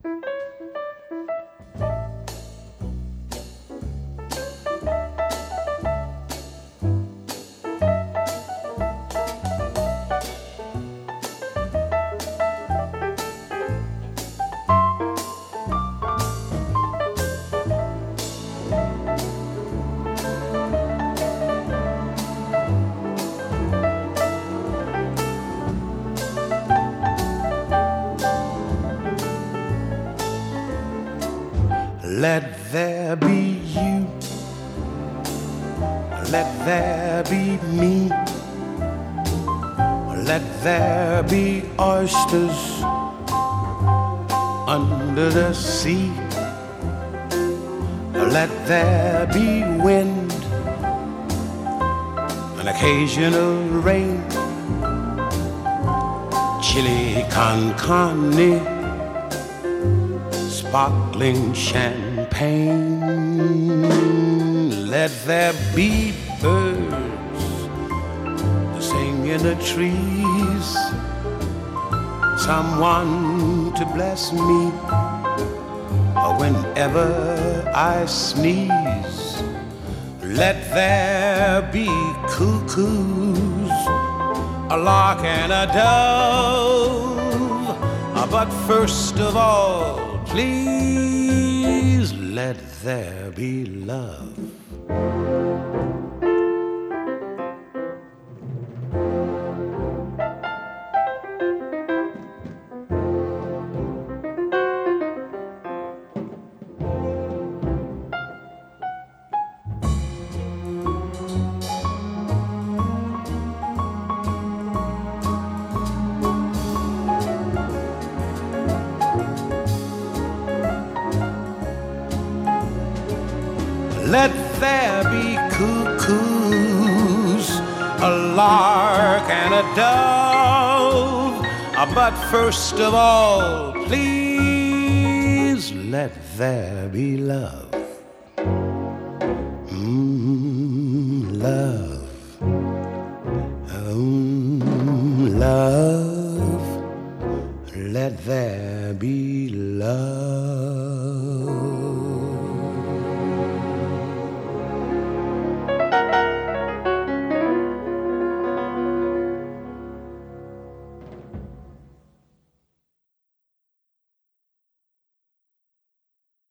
Let there be you, let there be me, let there be oysters under the sea, let there be wind, an occasional rain, chili con carne, sparkling champagne. Let there be birds to sing in the trees, someone to bless me whenever I sneeze. Let there be cuckoos, a lark and a dove, but first of all, please let there be love. Let there be cuckoos, a lark and a dove, but first of all, please let there be love. Love. Love. Let there be